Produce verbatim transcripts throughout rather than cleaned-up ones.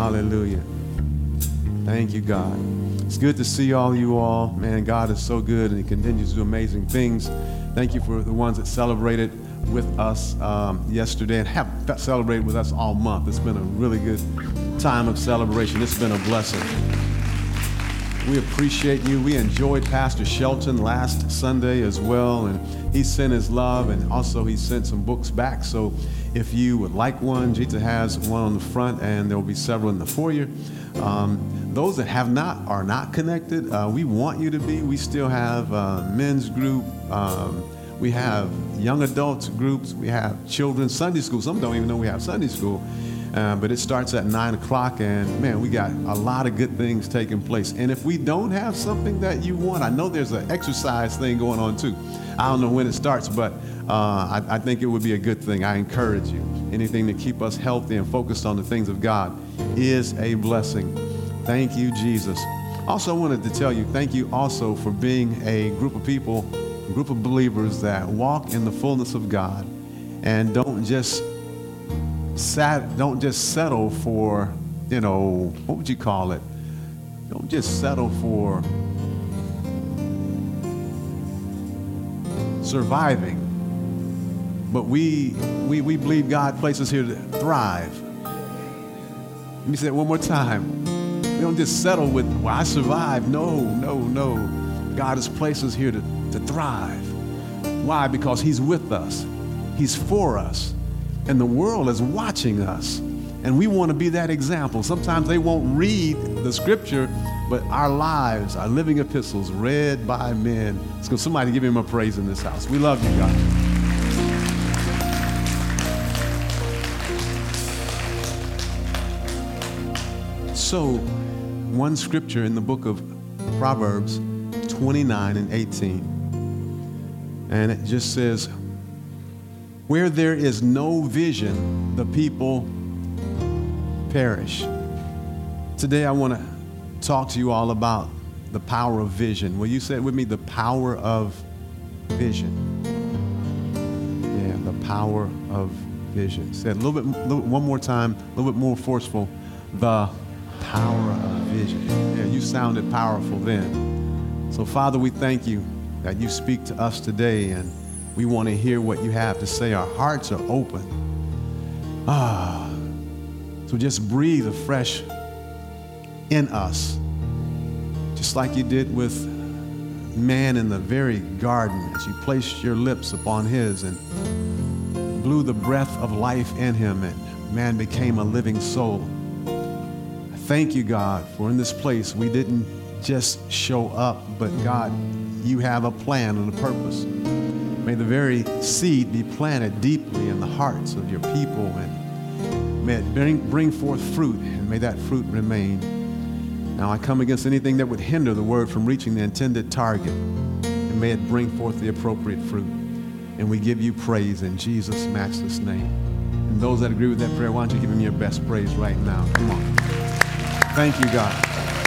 Hallelujah. Thank you, God. It's good to see all you all. Man, God is so good, and he continues to do amazing things. Thank you for the ones that celebrated with us um, yesterday and have celebrated with us all month. It's been a really good time of celebration. It's been a blessing. We appreciate you. We enjoyed Pastor Shelton last Sunday as well, and he sent his love, and also he sent some books back. So if you would like one, Jita has one on the front, and there will be several in the foyer. Um, those that have not, are not connected, uh, we want you to be. We still have uh, men's group. Um, we have young adults groups. We have children's Sunday school. Some don't even know we have Sunday school. Uh, but it starts at nine o'clock, and man, we got a lot of good things taking place. And if we don't have something that you want, I know there's an exercise thing going on too. I don't know when it starts, but uh, I, I think it would be a good thing. I encourage you. Anything to keep us healthy and focused on the things of God is a blessing. Thank you, Jesus. Also, I wanted to tell you, thank you also for being a group of people, a group of believers that walk in the fullness of God and don't just Sat, don't just settle for, you know, what would you call it? Don't just settle for surviving. But we, we, we believe God placed us here to thrive. Let me say it one more time. We don't just settle with, well, I survived. No, no, no. God has placed us here to, to thrive. Why? Because he's with us. He's for us. And the world is watching us, and we want to be that example. Sometimes they won't read the scripture, but our lives are living epistles read by men. So somebody give him a praise in this house. We love you, God. So, one scripture in the book of Proverbs twenty-nine and eighteen, and it just says, where there is no vision, the people perish. Today I want to talk to you all about the power of vision. Will you say it with me? The power of vision. Yeah, the power of vision. Say it a little bit, little, one more time, a little bit more forceful. The power of vision. Yeah, you sounded powerful then. So Father, we thank you that you speak to us today, and we want to hear what you have to say. Our hearts are open. Ah, so just breathe afresh in us, just like you did with man in the very garden, as you placed your lips upon his and blew the breath of life in him, and man became a living soul. I thank you, God, for in this place we didn't just show up, but God, you have a plan and a purpose. May the very seed be planted deeply in the hearts of your people, and may it bring, bring forth fruit, and may that fruit remain. Now I come against anything that would hinder the word from reaching the intended target, and may it bring forth the appropriate fruit. And we give you praise in Jesus' matchless name. And those that agree with that prayer, why don't you give him your best praise right now? Come on. Thank you, God.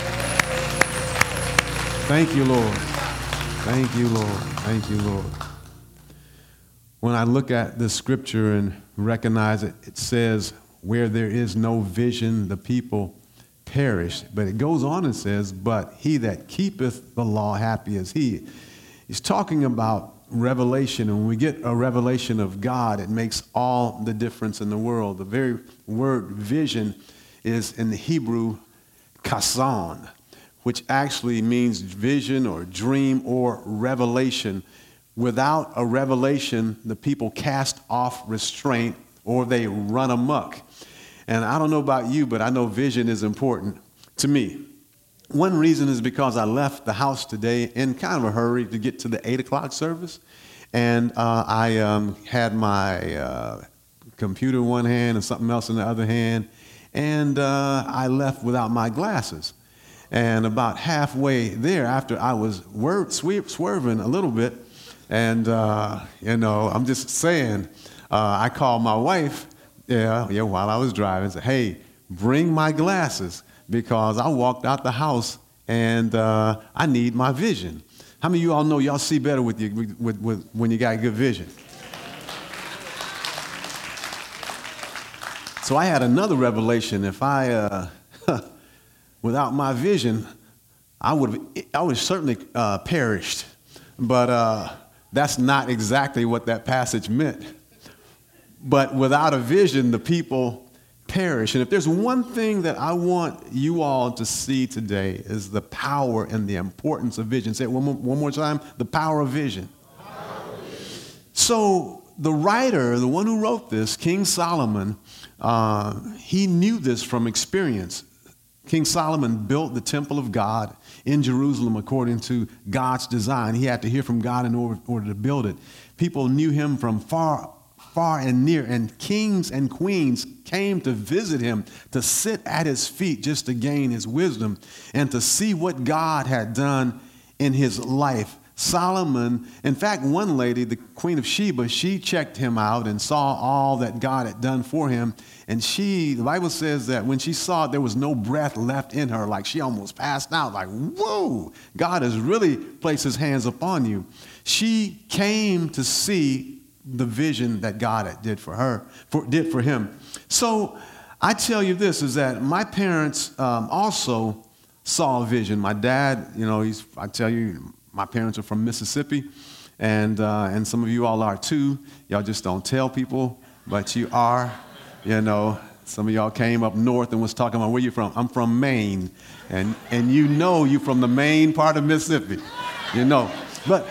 Thank you, Lord. Thank you, Lord. Thank you, Lord. When I look at this scripture and recognize it, it says, where there is no vision, the people perish. But it goes on and says, but he that keepeth the law, happy is he. He's talking about revelation. And when we get a revelation of God, it makes all the difference in the world. The very word vision is in the Hebrew, kasan, which actually means vision or dream or revelation. Without a revelation, the people cast off restraint or they run amok. And I don't know about you, but I know vision is important to me. One reason is because I left the house today in kind of a hurry to get to the eight o'clock service. And uh, I um, had my uh, computer in one hand and something else in the other hand. And uh, I left without my glasses. And about halfway there, after I was wor- swerve- swerving a little bit, and, uh, you know, I'm just saying, uh, I called my wife, yeah, yeah, while I was driving, and said, hey, bring my glasses, because I walked out the house and uh, I need my vision. How many of you all know y'all see better with you, with, with, with, when you got good vision? So I had another revelation. If I, uh, without my vision, I would have, I would have certainly uh, perished. But uh, that's not exactly what that passage meant. But without a vision, the people perish. And if there's one thing that I want you all to see today is the power and the importance of vision. Say it one more, one more time, the power of vision. Power of vision. So the writer, the one who wrote this, King Solomon, uh, he knew this from experience. King Solomon built the temple of God in Jerusalem according to God's design. He had to hear from God in order, order to build it. People knew him from far far and near, and kings and queens came to visit him, to sit at his feet just to gain his wisdom and to see what God had done in his life. Solomon, in fact, one lady, the Queen of Sheba, she checked him out and saw all that God had done for him. And she, the Bible says that when she saw it, there was no breath left in her, like she almost passed out, like, whoa, God has really placed his hands upon you. She came to see the vision that God had did for her, for, did for him. So I tell you this, is that my parents um, also saw a vision. My dad, you know, he's, I tell you, my parents are from Mississippi, and uh, and some of you all are too. Y'all just don't tell people, but you are, you know. Some of y'all came up north and was talking about where you from. I'm from Maine, and and you know you from the Maine part of Mississippi, you know. But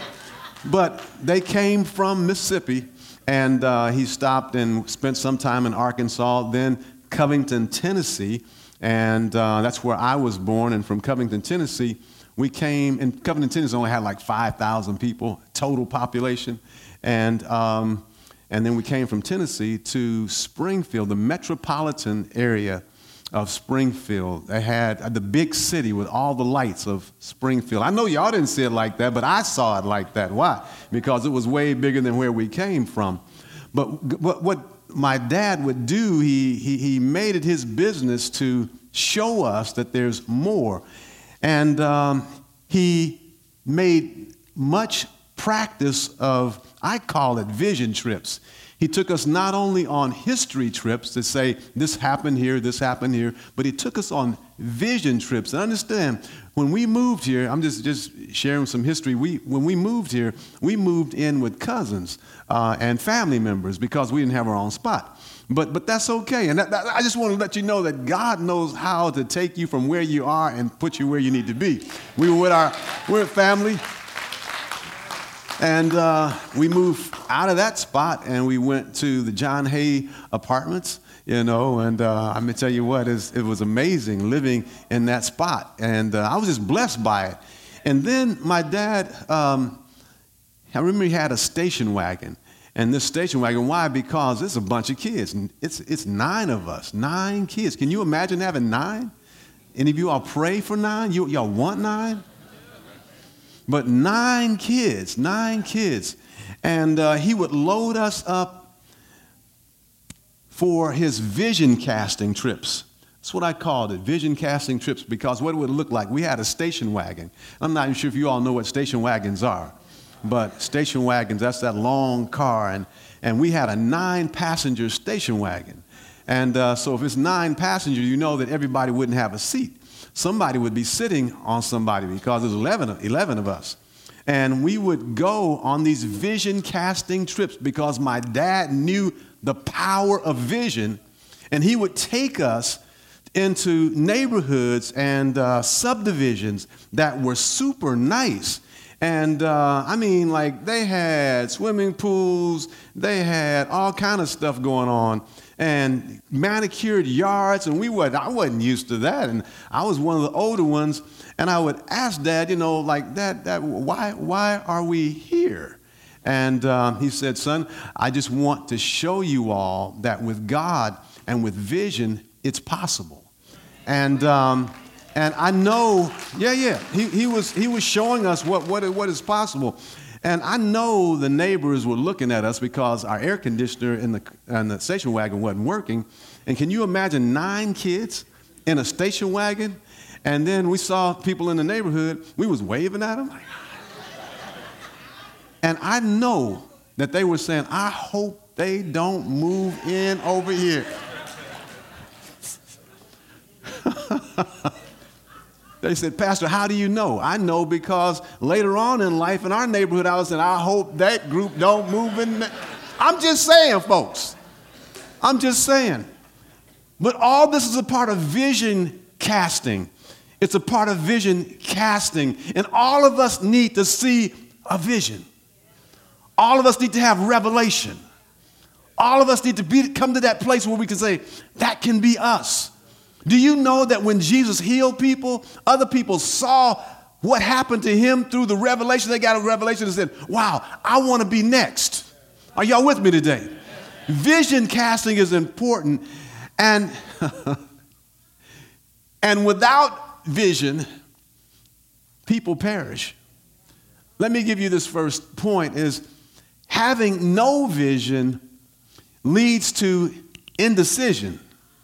But they came from Mississippi, and uh, he stopped and spent some time in Arkansas, then Covington, Tennessee, and uh, that's where I was born. And from Covington, Tennessee, we came, and Covington, Tennessee only had like five thousand people, total population, and um, and then we came from Tennessee to Springfield, the metropolitan area of Springfield. They had the big city with all the lights of Springfield. I know y'all didn't see it like that, but I saw it like that. Why? Because it was way bigger than where we came from. But what, what my dad would do, he, he, he made it his business to show us that there's more. And um, he made much practice of, I call it vision trips. He took us not only on history trips to say, this happened here, this happened here, but he took us on vision trips. And understand, when we moved here, I'm just, just sharing some history. We, when we moved here, we moved in with cousins uh, and family members because we didn't have our own spot. But, but that's okay. And that, that, I just want to let you know that God knows how to take you from where you are and put you where you need to be. We were with our we're a family. And uh, we moved out of that spot, and we went to the John Hay Apartments, you know, and uh, I'm going to tell you what, it was amazing living in that spot. And uh, I was just blessed by it. And then my dad, um, I remember he had a station wagon. And this station wagon, why? Because it's a bunch of kids. It's, it's nine of us, nine kids. Can you imagine having nine? Any of you all pray for nine? You, y'all want nine? But nine kids, nine kids. And uh, he would load us up for his vision casting trips. That's what I called it, vision casting trips, because what it would look like, we had a station wagon. I'm not even sure if you all know what station wagons are, but station wagons, that's that long car. And, and we had a nine passenger station wagon. And uh, so if it's nine passengers, you know that everybody wouldn't have a seat. Somebody would be sitting on somebody because there's eleven, eleven of us. And we would go on these vision casting trips because my dad knew the power of vision, and he would take us into neighborhoods and uh, subdivisions that were super nice. And uh, I mean, like, they had swimming pools, they had all kind of stuff going on, and manicured yards, and we wasn't, I wasn't used to that, and I was one of the older ones, and I would ask Dad, you know, like, Dad, Dad, why, why are we here? And um, he said, son, I just want to show you all that with God and with vision, it's possible. And um, and I know, yeah, yeah, he, he was he was showing us what, what, what is possible. And I know the neighbors were looking at us because our air conditioner in the, in the station wagon wasn't working. And can you imagine nine kids in a station wagon? And then we saw people in the neighborhood, we was waving at them. And I know that they were saying, I hope they don't move in over here. They said, Pastor, how do you know? I know because later on in life in our neighborhood, I was saying, I hope that group don't move in. I'm just saying, folks. I'm just saying. But all this is a part of vision casting. It's a part of vision casting. And all of us need to see a vision. All of us need to have revelation. All of us need to be, come to that place where we can say, that can be us. Do you know that when Jesus healed people, other people saw what happened to him through the revelation? They got a revelation and said, wow, I want to be next. Are y'all with me today? Vision casting is important. And, and without vision, people perish. Let me give you this first point is having no vision leads to indecision.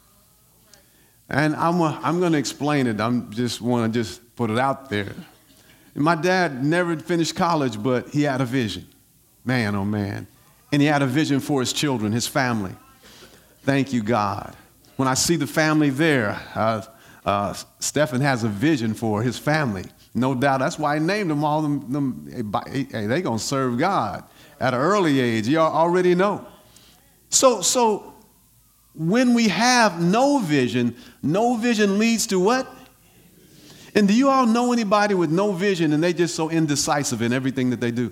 And I'm, uh, I'm going to explain it. I'm just want to just put it out there. My dad never finished college, but he had a vision. Man, oh man. And he had a vision for his children, his family. Thank you, God. When I see the family there, uh, uh, Stephen has a vision for his family. No doubt. That's why I named them all. Them, them, hey, they're going to serve God at an early age. You already know. So, so when we have no vision, no vision leads to what? And do you all know anybody with no vision and they just so indecisive in everything that they do?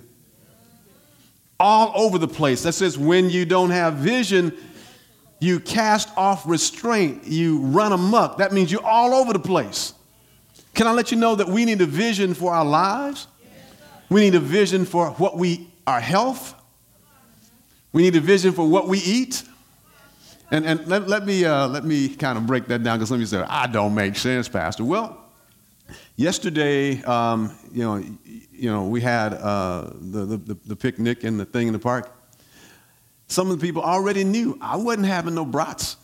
All over the place. That says when you don't have vision, you cast off restraint, you run amok. That means you're all over the place. Can I let you know that we need a vision for our lives? We need a vision for what we, our health. We need a vision for what we eat. And, and let, let me uh, let me kind of break that down because some of you say, I don't make sense, Pastor. Well, yesterday, um, you know, you know, we had uh, the, the the picnic and the thing in the park. Some of the people already knew I wasn't having no brats.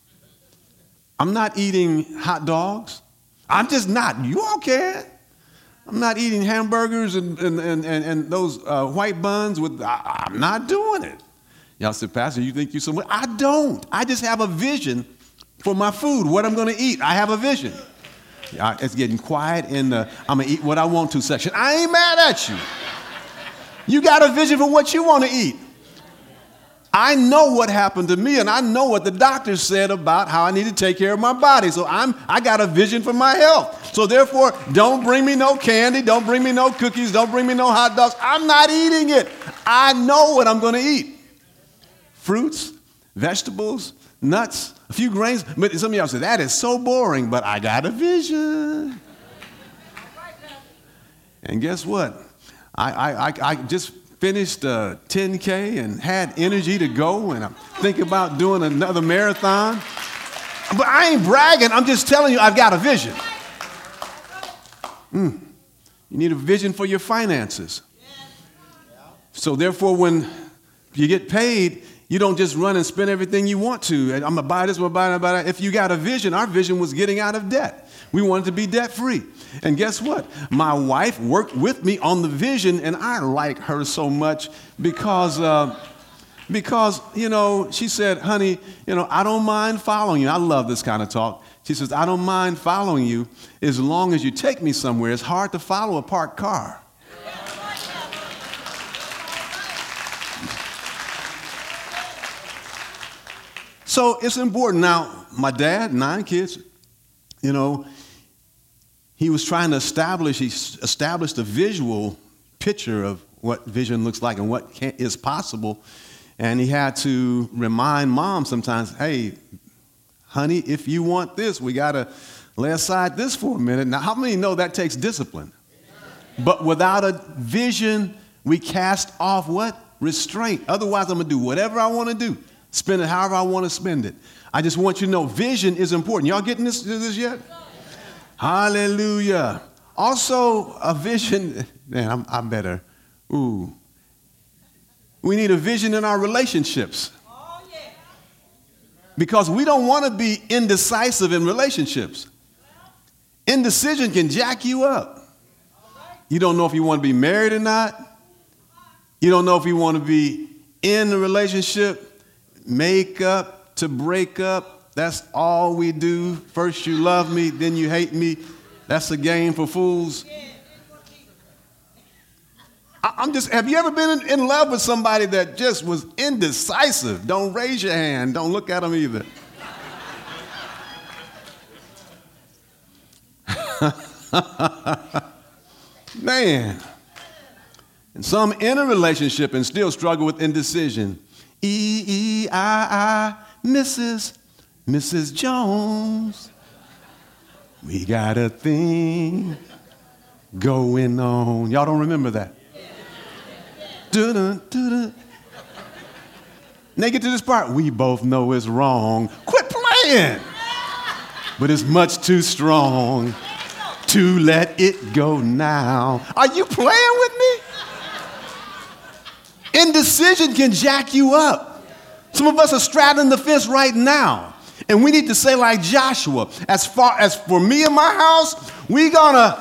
I'm not eating hot dogs. I'm just not. You all can. I'm not eating hamburgers and and and, and, and those uh, white buns with. I, I'm not doing it. Y'all said, Pastor, you think you so much? I don't. I just have a vision for my food, what I'm going to eat. I have a vision. It's getting quiet in the I'm going to eat what I want to section. I ain't mad at you. You got a vision for what you want to eat. I know what happened to me, and I know what the doctor said about how I need to take care of my body. So I'm, I got a vision for my health. So therefore, don't bring me no candy. Don't bring me no cookies. Don't bring me no hot dogs. I'm not eating it. I know what I'm going to eat. Fruits, vegetables, nuts, a few grains. But some of y'all say, that is so boring, but I got a vision. And guess what? I, I, I, I just finished uh, ten K and had energy to go, and I'm thinking about doing another marathon. But I ain't bragging. I'm just telling you I've got a vision. Mm. You need a vision for your finances. So therefore, when you get paid, you don't just run and spend everything you want to. I'm going to buy this, I'm going to buy that, buy that. If you got a vision, our vision was getting out of debt. We wanted to be debt-free. And guess what? My wife worked with me on the vision, and I like her so much because, uh, because, you know, she said, honey, you know, I don't mind following you. I love this kind of talk. She says, I don't mind following you as long as you take me somewhere. It's hard to follow a parked car. So it's important. Now, my dad, nine kids, you know, he was trying to establish, he established a visual picture of what vision looks like and what can, is possible. And he had to remind mom sometimes, hey, honey, if you want this, we got to lay aside this for a minute. Now, how many know that takes discipline? But without a vision, we cast off what? Restraint. Otherwise, I'm going to do whatever I want to do. Spend it however I want to spend it. I just want you to know vision is important. Y'all getting this, this yet? Hallelujah. Also, a vision. Man, I'm, I'm better. Ooh. We need a vision in our relationships. Because we don't want to be indecisive in relationships. Indecision can jack you up. You don't know if you want to be married or not. You don't know if you want to be in a relationship. Make up to break up. That's all we do. First you love me, then you hate me. That's a game for fools. I, I'm just, have you ever been in, in love with somebody that just was indecisive? Don't raise your hand. Don't look at them either. Man. And some in a relationship and still struggle with indecision. E E I I, Missus Missus Jones. We got a thing going on. Y'all don't remember that? Dun-dun, dun-dun. And they get to this part. We both know it's wrong. Quit playing. But it's much too strong to let it go now. Are you playing with me? Indecision can jack you up. Some of us are straddling the fence right now. And we need to say like Joshua, as far as for me and my house, we gonna.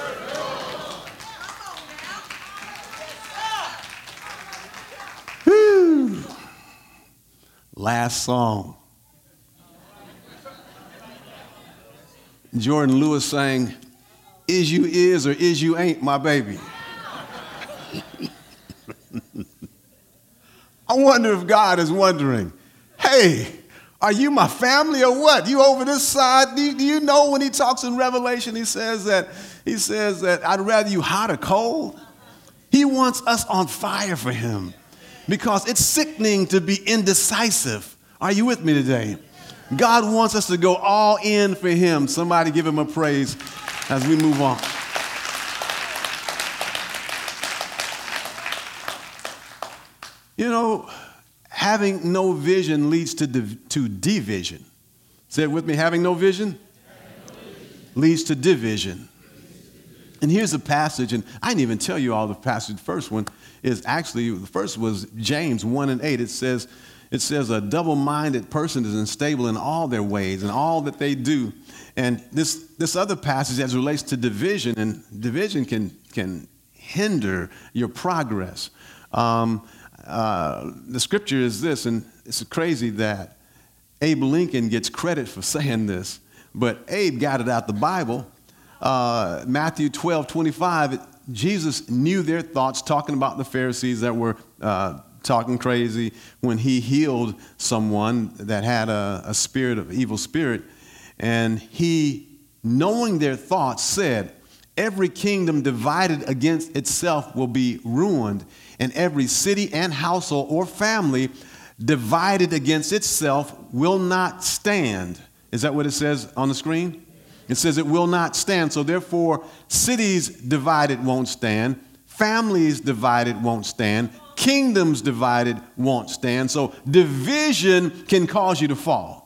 Whew. Last song. Jordan Lewis sang, "Is you is or is you ain't my baby." I wonder if God is wondering, hey, are you my family or what? You over this side? Do you, do you know when he talks in Revelation, he says that he says that I'd rather you hot or cold? He wants us on fire for him because it's sickening to be indecisive. Are you with me today? God wants us to go all in for him. Somebody give him a praise as we move on. You know, having no vision leads to, div- to division. Say it with me. Having no vision leads to division. And here's a passage, and I didn't even tell you all the passage. The first one is actually, the first was James one and eight. It says, it says a double-minded person is unstable in all their ways and all that they do. And this, this other passage as it relates to division, and division can, can hinder your progress. Um, Uh, the scripture is this, and it's crazy that Abe Lincoln gets credit for saying this, but Abe got it out the Bible. Uh, Matthew twelve twenty-five, Jesus knew their thoughts, talking about the Pharisees that were uh, talking crazy when he healed someone that had a, a spirit of evil spirit. And he, knowing their thoughts, said, every kingdom divided against itself will be ruined, and every city and household or family divided against itself will not stand. Is that what it says on the screen? It says it will not stand. So therefore, cities divided won't stand. Families divided won't stand. Kingdoms divided won't stand. So division can cause you to fall.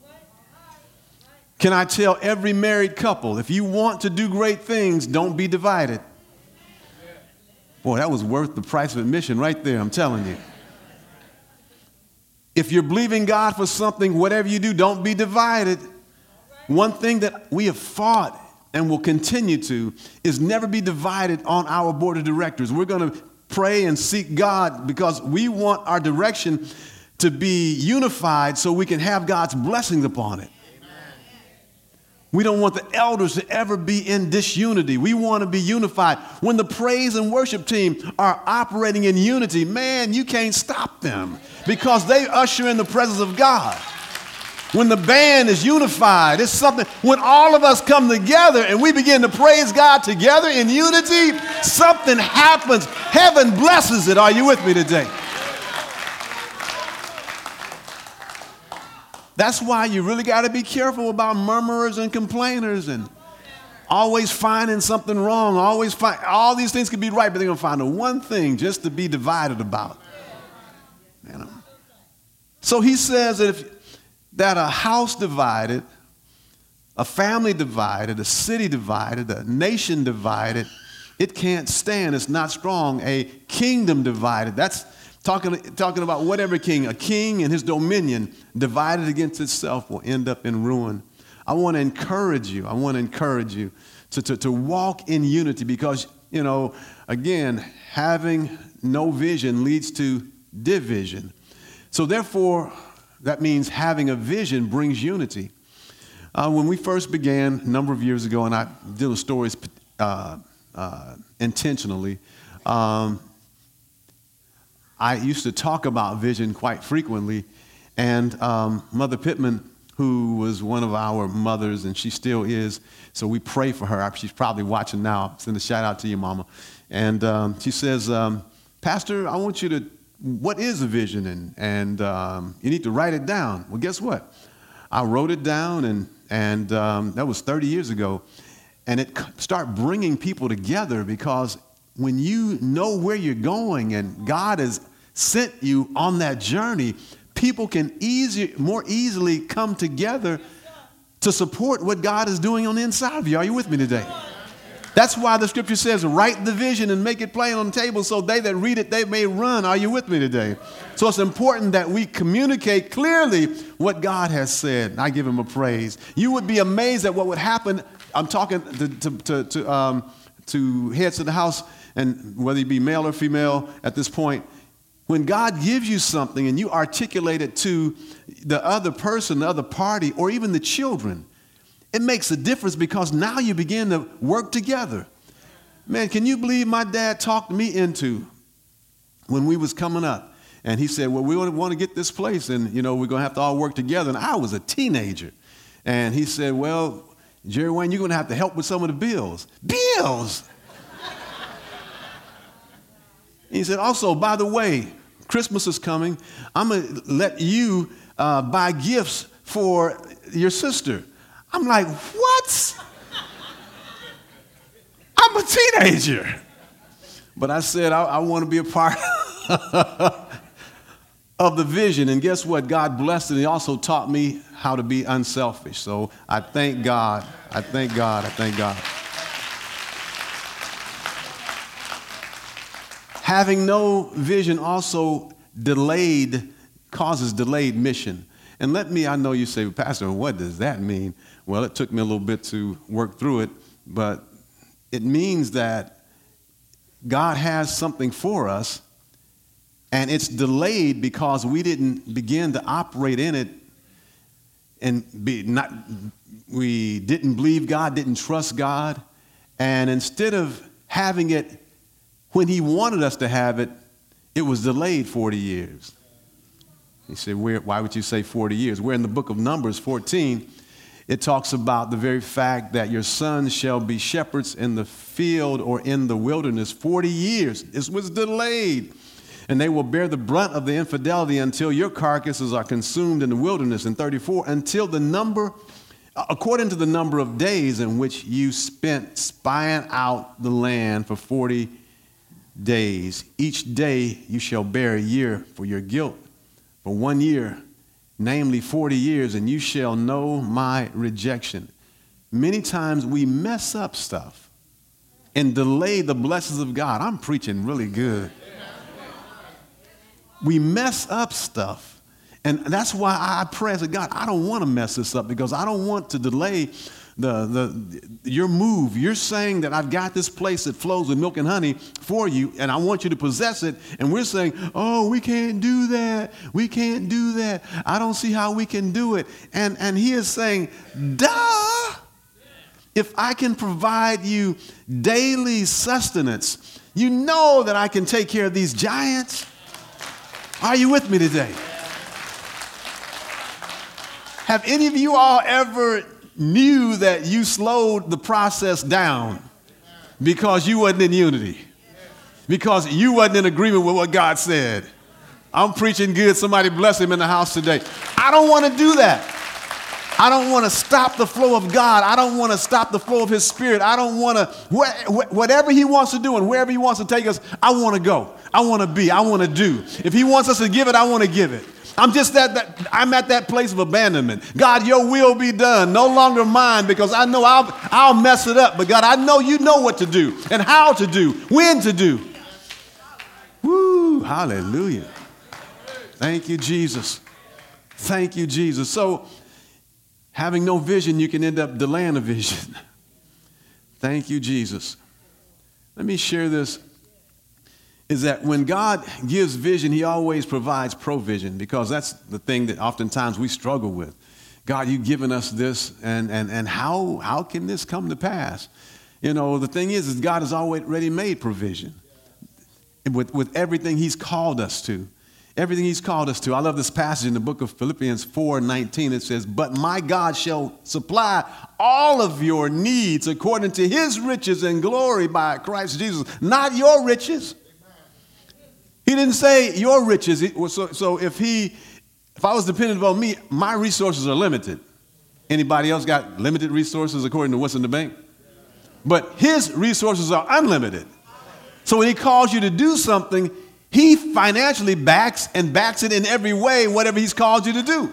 Can I tell every married couple, if you want to do great things, don't be divided. Boy, that was worth the price of admission right there, I'm telling you. If you're believing God for something, whatever you do, don't be divided. One thing that we have fought and will continue to is never be divided on our board of directors. We're going to pray and seek God because we want our direction to be unified so we can have God's blessings upon it. We don't want the elders to ever be in disunity. We want to be unified. When the praise and worship team are operating in unity, man, you can't stop them because they usher in the presence of God. When the band is unified, it's something, when all of us come together and we begin to praise God together in unity, something happens. Heaven blesses it. Are you with me today? That's why you really got to be careful about murmurers and complainers and always finding something wrong. Always find, all these things could be right, but they're going to find the one thing just to be divided about. You know? So he says that, if, that a house divided, a family divided, a city divided, a nation divided, it can't stand. It's not strong. A kingdom divided. That's Talking, talking about whatever king, a king and his dominion divided against itself will end up in ruin. I want to encourage you. I want to encourage you to, to, to walk in unity because, you know, again, having no vision leads to division. So therefore, that means having a vision brings unity. Uh, when we first began a number of years ago, and I deal with stories uh, uh, intentionally, um, I used to talk about vision quite frequently. And um, Mother Pittman, who was one of our mothers, and she still is, so we pray for her. She's probably watching now. Send a shout out to you, Mama. And um, she says, um, Pastor, I want you to, what is a vision? And, and um, you need to write it down. Well, guess what? I wrote it down, and, and um, that was thirty years ago. And it started bringing people together, because when you know where you're going and God has sent you on that journey, people can easy, more easily come together to support what God is doing on the inside of you. Are you with me today? That's why the scripture says, write the vision and make it plain on the table, so they that read it, they may run. Are you with me today? So it's important that we communicate clearly what God has said. I give him a praise. You would be amazed at what would happen. I'm talking to, to, to, to, um, to heads of the house, and whether you be male or female at this point, when God gives you something and you articulate it to the other person, the other party, or even the children, it makes a difference, because now you begin to work together. Man, can you believe my dad talked me into, when we was coming up, and he said, well, we want to get this place, and, you know, we're going to have to all work together. And I was a teenager. And he said, well, Jerry Wayne, you're going to have to help with some of the bills. Bills! He said, also, by the way, Christmas is coming. I'm going to let you uh, buy gifts for your sister. I'm like, what? I'm a teenager. But I said, I, I want to be a part of the vision. And guess what? God blessed it. He also taught me how to be unselfish. So I thank God. I thank God. I thank God. Having no vision also delayed, causes delayed mission. And let me, I know you say, Pastor, what does that mean? Well, it took me a little bit to work through it, but it means that God has something for us, and it's delayed because we didn't begin to operate in it, and be not, we didn't believe God, didn't trust God, and instead of having it when he wanted us to have it, it was delayed forty years. You say, where, why would you say forty years? We're in the book of Numbers fourteen. It talks about the very fact that your sons shall be shepherds in the field or in the wilderness forty years. This was delayed. And they will bear the brunt of the infidelity until your carcasses are consumed in the wilderness. In thirty-four, until the number, according to the number of days in which you spent spying out the land for forty days. Each day you shall bear a year for your guilt. For one year, namely forty years, and you shall know my rejection. Many times we mess up stuff and delay the blessings of God. I'm preaching really good. We mess up stuff. And that's why I pray, I say, God, I don't want to mess this up, because I don't want to delay the, the, your move. You're saying that I've got this place that flows with milk and honey for you, and I want you to possess it. And we're saying, oh, we can't do that. We can't do that. I don't see how we can do it. And, and he is saying, duh. If I can provide you daily sustenance, you know that I can take care of these giants. Are you with me today? Have any of you all ever knew that you slowed the process down because you wasn't in unity? Because you wasn't in agreement with what God said? I'm preaching good. Somebody bless him in the house today. I don't want to do that. I don't want to stop the flow of God. I don't want to stop the flow of his spirit. I don't want to, wh- whatever he wants to do and wherever he wants to take us, I want to go. I want to be. I want to do. If he wants us to give it, I want to give it. I'm just at that, I'm at that place of abandonment. God, your will be done. No longer mine, because I know I'll, I'll mess it up. But God, I know you know what to do and how to do, when to do. Woo, hallelujah. Thank you, Jesus. Thank you, Jesus. So, having no vision, you can end up delaying a vision. Thank you, Jesus. Let me share this. Is that when God gives vision, he always provides provision, because that's the thing that oftentimes we struggle with. God, you've given us this, and, and, and how, how can this come to pass? You know, the thing is, is God has already made provision with, with everything he's called us to. Everything he's called us to. I love this passage in the book of Philippians four nineteen. It says, but my God shall supply all of your needs according to his riches and glory by Christ Jesus. Not your riches. He didn't say your riches. So, so if he, if I was dependent on me, my resources are limited. Anybody else got limited resources according to what's in the bank? But his resources are unlimited. So when he calls you to do something, he financially backs and backs it in every way, whatever he's called you to do.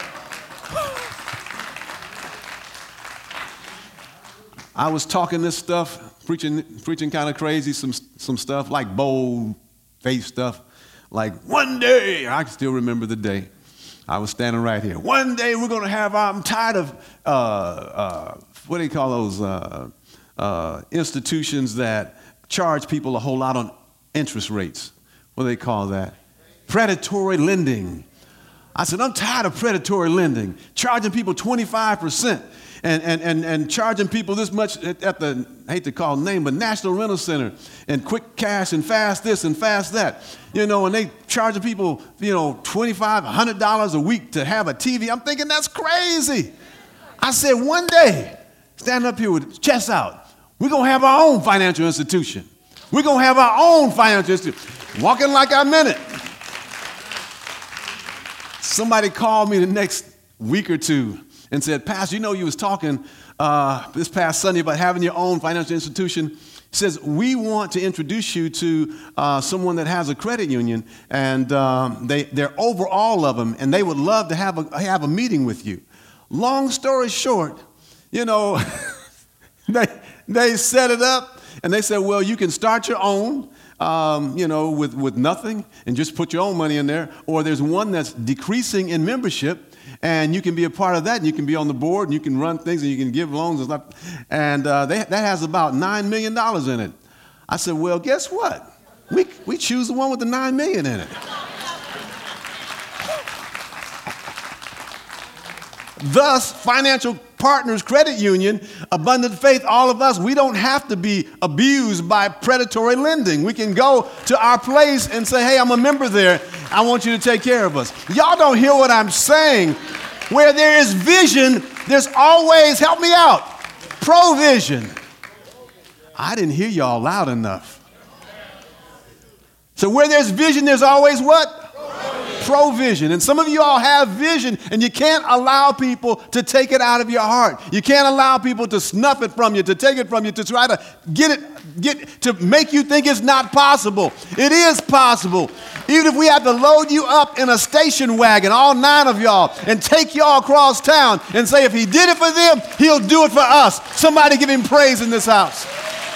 I was talking this stuff, preaching, preaching kind of crazy, some, some stuff like bold face stuff, like one day, I can still remember the day. I was standing right here. One day we're going to have, I'm tired of, uh, uh, what do you call those uh, uh, institutions that charge people a whole lot on interest rates? What do they call that? Predatory lending. I said, I'm tired of predatory lending, charging people twenty-five percent and, and, and, and charging people this much at, at the, I hate to call the name, but National Rental Center and Quick Cash and Fast this and Fast that. You know, and they charging people, you know, twenty-five, a hundred dollars a week to have a T V. I'm thinking that's crazy. I said, one day, stand up here with chest out, we're going to have our own financial institution. We're going to have our own financial institution. Walking like I meant it. Somebody called me the next week or two and said, Pastor, you know, you was talking uh, this past Sunday about having your own financial institution. He says, we want to introduce you to uh, someone that has a credit union, and um, they, they're over all of them, and they would love to have a, have a meeting with you. Long story short, you know, they, they set it up, and they said, well, you can start your own. Um, you know, with, with nothing and just put your own money in there. Or there's one that's decreasing in membership, and you can be a part of that, and you can be on the board, and you can run things, and you can give loans and stuff. And uh, they, that has about nine million dollars in it. I said, well, guess what? We, we choose the one with the nine million dollars in it. Thus, Financial Partners Credit Union, Abundant Faith, all of us, we don't have to be abused by predatory lending. We can go to our place and say, hey, I'm a member there. I want you to take care of us. Y'all don't hear what I'm saying. Where there is vision, there's always, help me out, provision. I didn't hear y'all loud enough. So where there's vision, there's always what? Provision. And some of you all have vision, and you can't allow people to take it out of your heart. You can't allow people to snuff it from you, to take it from you, to try to get it, get to make you think it's not possible. It is possible. Even if we have to load you up in a station wagon, all nine of y'all, and take y'all across town and say, if he did it for them, he'll do it for us. Somebody give him praise in this house.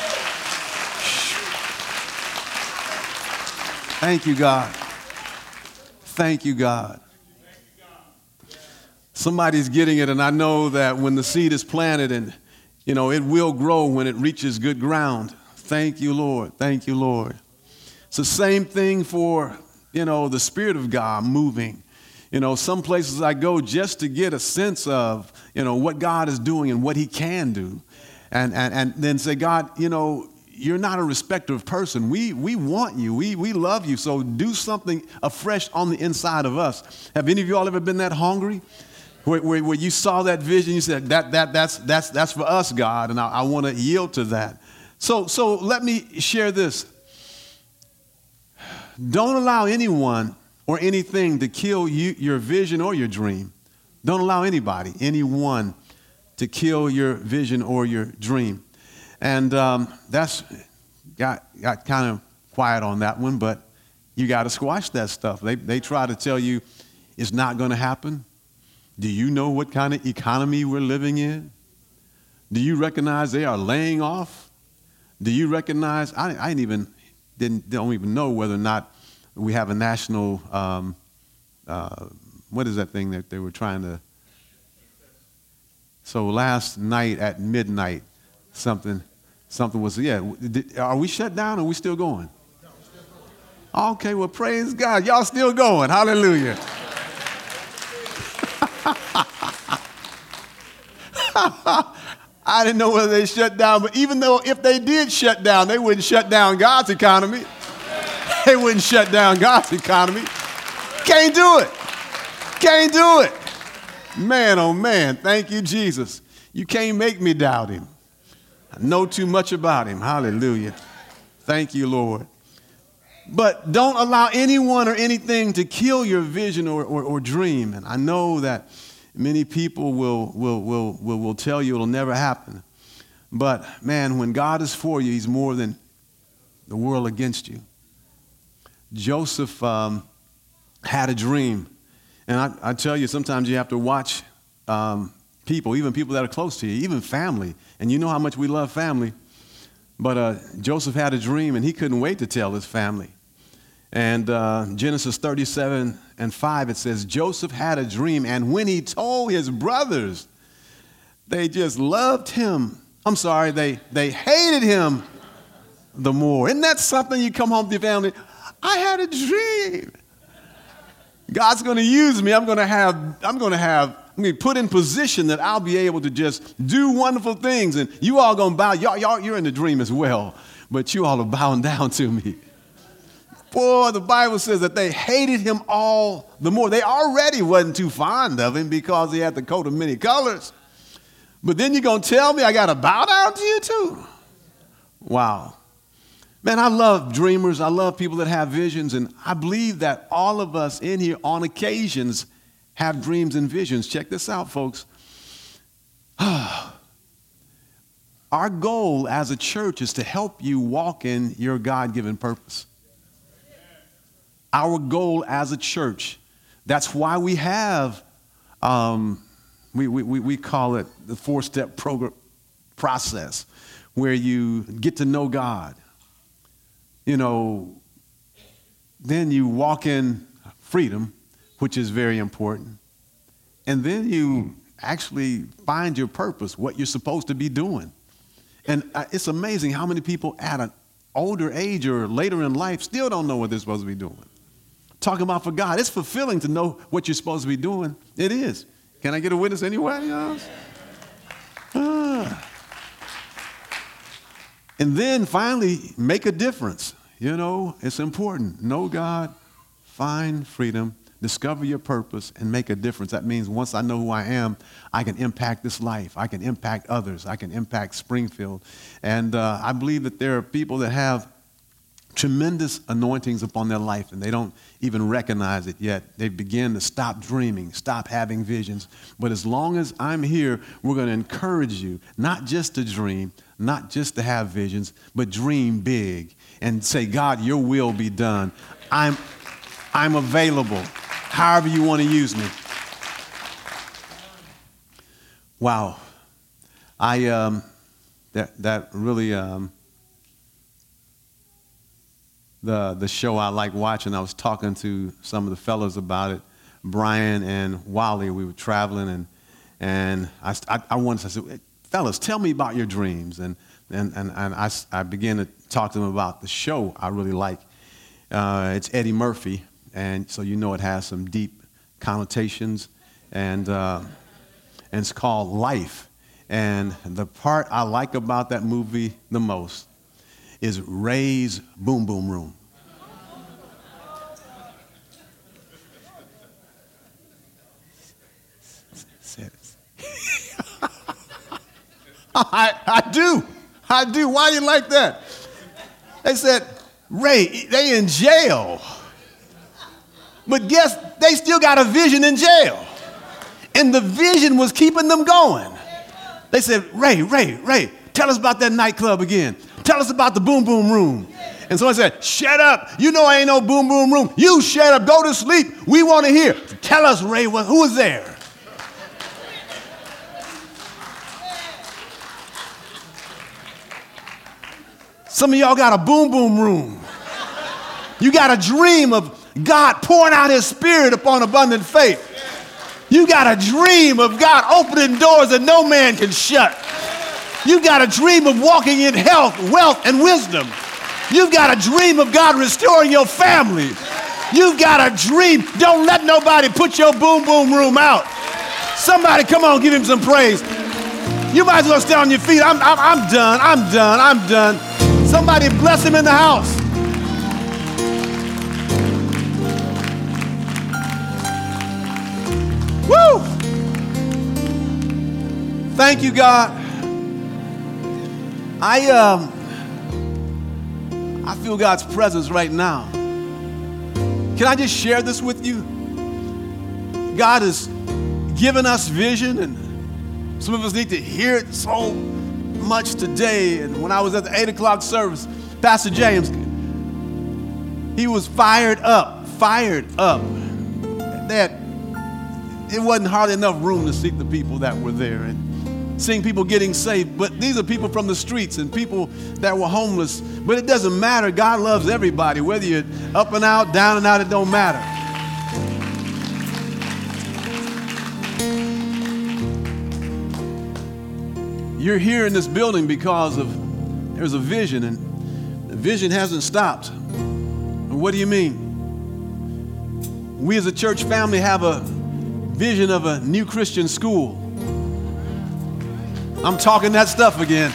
Thank you, God. Thank you, God. Somebody's getting it, and I know that when the seed is planted, and, you know, it will grow when it reaches good ground. Thank you, Lord. Thank you, Lord. It's the same thing for, you know, the Spirit of God moving. You know, some places I go just to get a sense of, you know, what God is doing and what he can do. And, and, and then say, God, you know, you're not a respecter of person. We we want you. We we love you. So do something afresh on the inside of us. Have any of you all ever been that hungry? Where, where, where you saw that vision, you said, that that that's that's that's for us, God, and I, I want to yield to that. So so let me share this. Don't allow anyone or anything to kill you, your vision or your dream. Don't allow anybody, anyone, to kill your vision or your dream. And um, that's got, got kind of quiet on that one, but you got to squash that stuff. They, they try to tell you it's not going to happen. Do you know what kind of economy we're living in? Do you recognize they are laying off? Do you recognize, I, I didn't even, didn't, don't even know whether or not we have a national, um, uh, what is that thing that they were trying to, so last night at midnight, something, something was, yeah, are we shut down or are we still going? Okay, well, praise God. Y'all still going. Hallelujah. I didn't know whether they shut down, but even though if they did shut down, they wouldn't shut down God's economy. They wouldn't shut down God's economy. Can't do it. Can't do it. Man, oh man, thank you, Jesus. You can't make me doubt him. I know too much about him. Hallelujah. Thank you, Lord. But don't allow anyone or anything to kill your vision or, or, or dream. And I know that many people will, will, will, will, will tell you it'll never happen. But, man, when God is for you, he's more than the world against you. Joseph um, had a dream. And I, I tell you, sometimes you have to watch um, people, even people that are close to you, even family. And you know how much we love family. But uh, Joseph had a dream, and he couldn't wait to tell his family. And uh, Genesis thirty-seven and five, it says, Joseph had a dream, and when he told his brothers, they just loved him. I'm sorry, they, they hated him the more. Isn't that something? You come home to your family, I had a dream. God's going to use me. I'm going to have, I'm going to have, I'm going to be put in position that I'll be able to just do wonderful things. And you all going to bow. Y'all, y'all, you're in the dream as well, but you all are bowing down to me. Boy, the Bible says that they hated him all the more. They already wasn't too fond of him because he had the coat of many colors. But then you're going to tell me I got to bow down to you too? Wow. Man, I love dreamers. I love people that have visions. And I believe that all of us in here on occasions have dreams and visions. Check this out, folks. Our goal as a church is to help you walk in your God-given purpose. Our goal as a church. That's why we have, um, we, we, we call it the four-step program process, where you get to know God. You know, then you walk in freedom, which is very important. And then you actually find your purpose, what you're supposed to be doing. And it's amazing how many people at an older age or later in life still don't know what they're supposed to be doing. Talking about for God. It's fulfilling to know what you're supposed to be doing. It is. Can I get a witness anyway? Ah. And then finally, make a difference. You know, it's important. Know God, find freedom, discover your purpose, and make a difference. That means once I know who I am, I can impact this life. I can impact others. I can impact Springfield. And uh, I believe that there are people that have tremendous anointings upon their life, and they don't even recognize it yet. They begin to stop dreaming, stop having visions. But as long as I'm here, we're going to encourage you not just to dream, not just to have visions, but dream big and say, God, your will be done. I'm, I'm available, however you want to use me. Wow. I, um, that, that really, um, The, the show I like watching, I was talking to some of the fellows about it, Brian and Wally. We were traveling, and and I, I, I wanted to say, fellas, tell me about your dreams. And and, and, and I, I began to talk to them about the show I really like. Uh, it's Eddie Murphy, and so you know it has some deep connotations, and, uh, and it's called Life. And the part I like about that movie the most is Ray's Boom Boom Room. I, I do. I do. Why do you like that? They said, Ray, they in jail. But guess they still got a vision in jail. And the vision was keeping them going. They said, Ray, Ray, Ray, tell us about that nightclub again. Tell us about the Boom Boom Room. And someone said, shut up. You know I ain't no Boom Boom Room. You shut up. Go to sleep. We want to hear. Tell us, Ray, who was there? Some of y'all got a boom boom room. You got a dream of God pouring out his spirit upon abundant faith. You got a dream of God opening doors that no man can shut. You got a dream of walking in health, wealth, and wisdom. You've got a dream of God restoring your family. You've got a dream. Don't let nobody put your boom boom room out. Somebody come on, give him some praise. You might as well stay on your feet. I'm, I'm, I'm done. I'm done. I'm done. Somebody bless him in the house. Woo! Thank you, God. I um, I feel God's presence right now. Can I just share this with you? God has given us vision, and some of us need to hear it so much today. And when I was at the eight o'clock service, Pastor James, he was fired up, fired up. That it wasn't hardly enough room to seat the people that were there and seeing people getting saved. But these are people from the streets and people that were homeless. But it doesn't matter. God loves everybody. Whether you're up and out, down and out, it don't matter. You're here in this building because of there's a vision, and the vision hasn't stopped. What do you mean? We as a church family have a vision of a new Christian school. I'm talking that stuff again.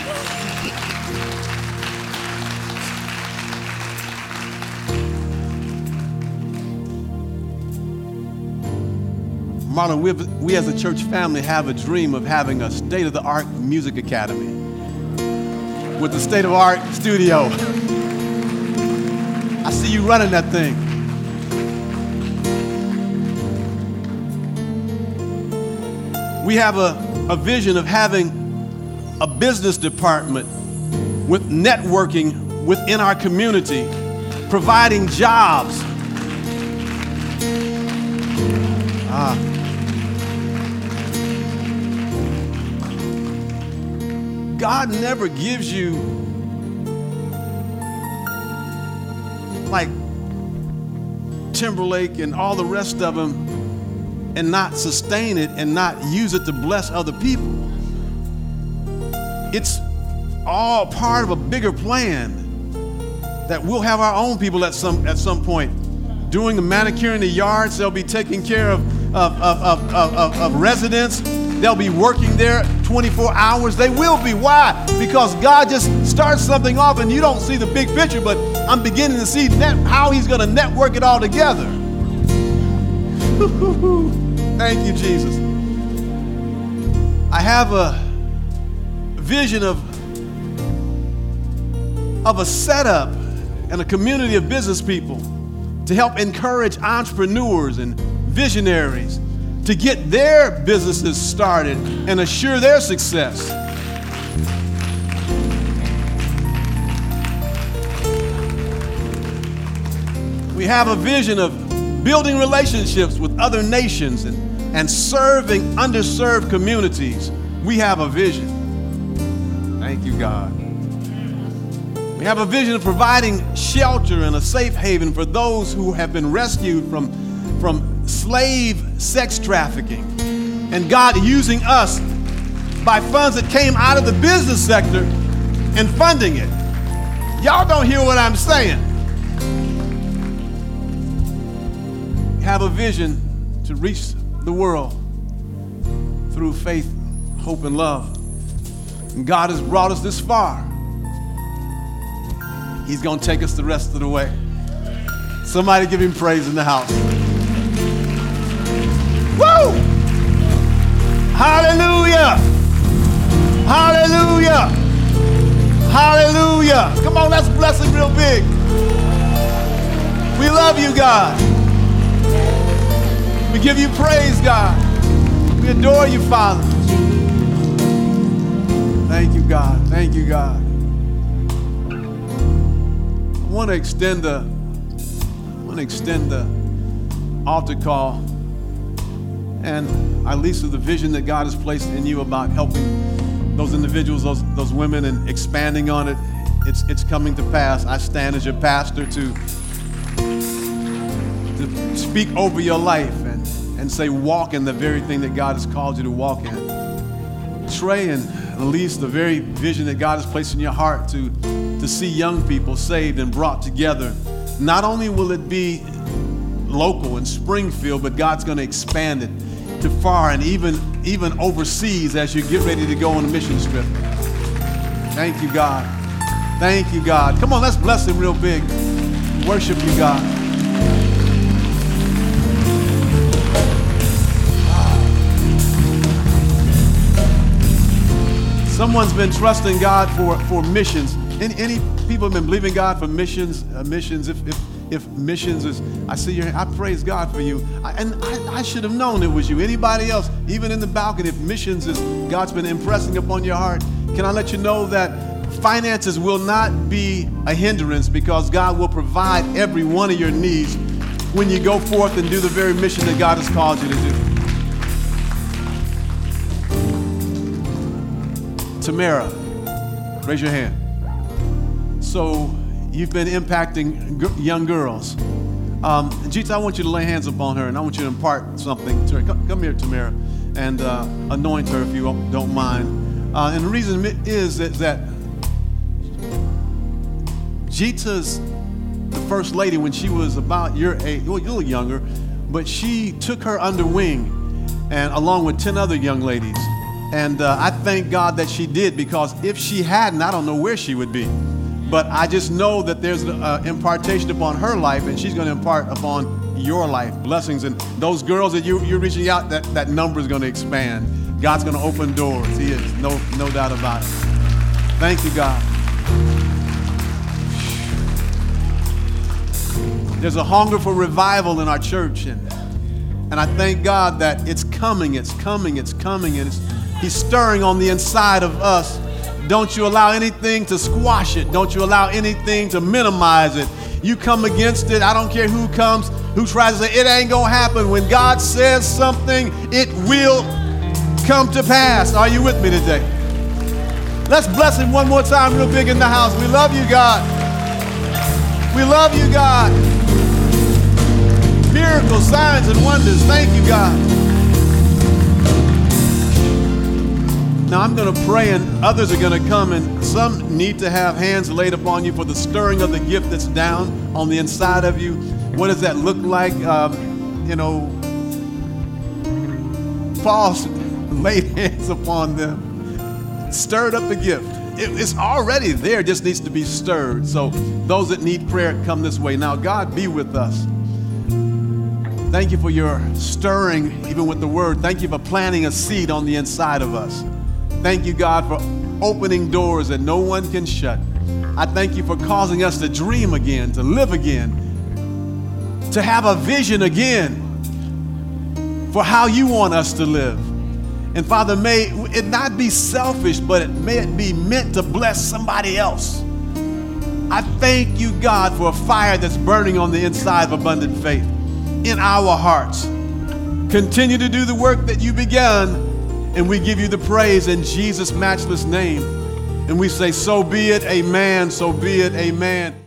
Marlon, we, we as a church family have a dream of having a state-of-the-art music academy with a state-of-the-art studio. I see you running that thing. We have a, a vision of having a business department with networking within our community, providing jobs. Ah. God never gives you like Timberlake and all the rest of them and not sustain it and not use it to bless other people. It's all part of a bigger plan that we'll have our own people at some at some point doing the manicure in the yards. They'll be taking care of of, of, of, of, of residents. They'll be working there twenty-four hours. They will be. Why? Because God just starts something off and you don't see the big picture, but I'm beginning to see net, how he's going to network it all together. Thank you, Jesus. I have a vision of, of a setup and a community of business people to help encourage entrepreneurs and visionaries to get their businesses started and assure their success. We have a vision of building relationships with other nations and, and serving underserved communities. We have a vision. Thank you, God. We have a vision of providing shelter and a safe haven for those who have been rescued from, from slave sex trafficking. And God using us by funds that came out of the business sector and funding it. Y'all don't hear what I'm saying. We have a vision to reach the world through faith, hope, and love. And God has brought us this far. He's going to take us the rest of the way. Somebody give him praise in the house. Woo! Hallelujah! Hallelujah! Hallelujah! Come on, let's bless him real big. We love you, God. We give you praise, God. We adore you, Father. Thank you, God. Thank you, God. I want to extend the, I want to extend the altar call and at least the vision that God has placed in you about helping those individuals, those, those women, and expanding on it. It's, it's coming to pass. I stand as your pastor to, to speak over your life and, and say, walk in the very thing that God has called you to walk in. Trey and Elise, the very vision that God has placed in your heart to, to see young people saved and brought together. Not only will it be local in Springfield, but God's going to expand it to far and even, even overseas as you get ready to go on a mission trip. Thank you, God. Thank you, God. Come on, let's bless him real big. Worship you, God. Someone's been trusting God for, for missions. Any, any people have been believing God for missions? Uh, missions. If, if if missions is, I see your hand. I praise God for you. I, and I, I should have known it was you. Anybody else, even in the balcony, if missions is God's been impressing upon your heart, can I let you know that finances will not be a hindrance because God will provide every one of your needs when you go forth and do the very mission that God has called you to do. Tamara, raise your hand. So you've been impacting g- young girls. Um, Jeets, I want you to lay hands upon her and I want you to impart something to her. Come, come here, Tamara, and uh, anoint her if you don't mind. Uh, and the reason is that, that Jeeta's the first lady when she was about your age, well, a little younger, but she took her under wing and along with ten other young ladies. And uh, I thank God that she did, because if she hadn't, I don't know where she would be. But I just know that there's an uh, impartation upon her life, and she's going to impart upon your life blessings. And those girls that you, you're reaching out, that, that number is going to expand. God's going to open doors. He is, no, no doubt about it. Thank you, God. There's a hunger for revival in our church, and, and I thank God that it's coming, it's coming, it's coming, and it's, He's stirring on the inside of us. Don't you allow anything to squash it. Don't you allow anything to minimize it. You come against it. I don't care who comes, who tries to say, it ain't gonna happen. When God says something, it will come to pass. Are you with me today? Let's bless him one more time real big in the house. We love you, God. We love you, God. Miracles, signs, and wonders. Thank you, God. Now I'm going to pray and others are going to come, and some need to have hands laid upon you for the stirring of the gift that's down on the inside of you. What does that look like? Um, you know, Paul laid hands upon them, stirred up the gift. It, it's already there, it just needs to be stirred. So those that need prayer, come this way. Now, God be with us. Thank you for your stirring, even with the word. Thank you for planting a seed on the inside of us. Thank you, God, for opening doors that no one can shut. I thank you for causing us to dream again, to live again, to have a vision again for how you want us to live. And Father, may it not be selfish, but it may it be meant to bless somebody else. I thank you, God, for a fire that's burning on the inside of Abundant Faith in our hearts. Continue to do the work that you began. And we give you the praise in Jesus' matchless name. And we say, so be it, amen, so be it, amen.